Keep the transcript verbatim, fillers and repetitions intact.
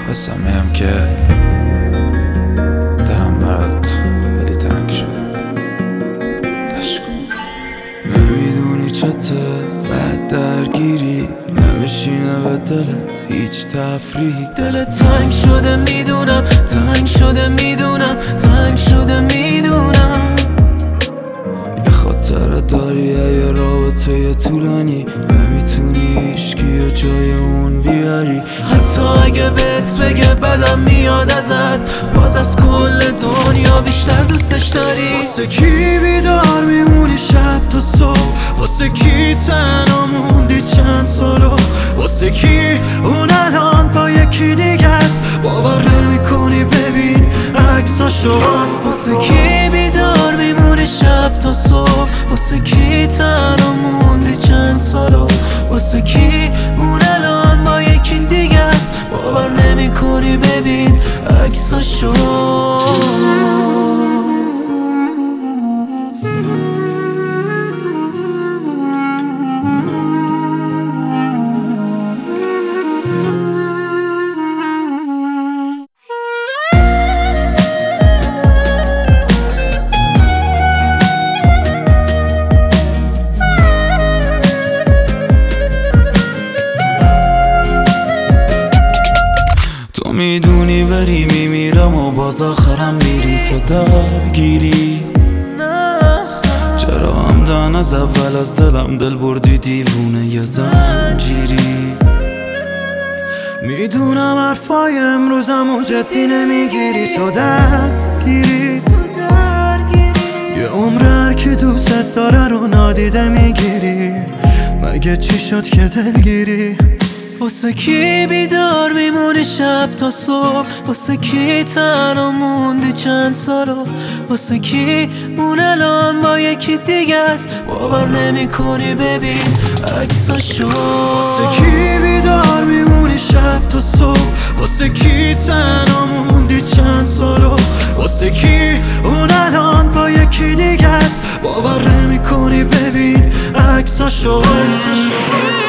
بسم میگم که دلم برات خیلی تنگ شد. ولش کن. نمیدونی چته بعد درگیری نمیشینه به دلت هیچ تفریحی. دلت تنگ شده میدونم، تنگ شده میدونم، تنگ شده میدونم. یه خاطره داری یه رابطه یه طولانی، نمیتونی هیچکی جای اون بیاری. حتی اگه بهت بگه بدم میاد ازت، باز از کل دنیا بیشتر دوستش داری. واسه کی بیدار میمونی شب تا صبح، واسه کی تنها موندی چند سالو، واسه کی اون الان با یکی دیگه است باور نمی کنی ببین عکساشو. واسه کی بیدار میمونی شب تا صبح، واسه کی تنها موندی چند سالو، واسه کی اون الان با یکی دیگه است باور نمی کنی ببین عکساشو. تو میدونی بری میمیرم و باز آخرم میری تو درگیری. چرا همدن از اول از دلم دل بردی دیوونه یه زنجیری. میدونم حرفای امروزم و جدی نمیگیری تو درگیری. یه عمر هر کی دوست داره رو نادیده میگیری، مگه چی شد که دلگیری؟ واسه کی بیدار میمونی شب تا صبح، واسه کی تنها موندی چند سالو، واسه کی اون الان با یکی دیگه است باور نمی کنی ببین عکساشو. واسه کی بیدار میمونی شب تا صبح، واسه کی تنها موندی چند سالو، واسه کی اون الان با یکی دیگه است باور نمی کنی ببین عکساشو.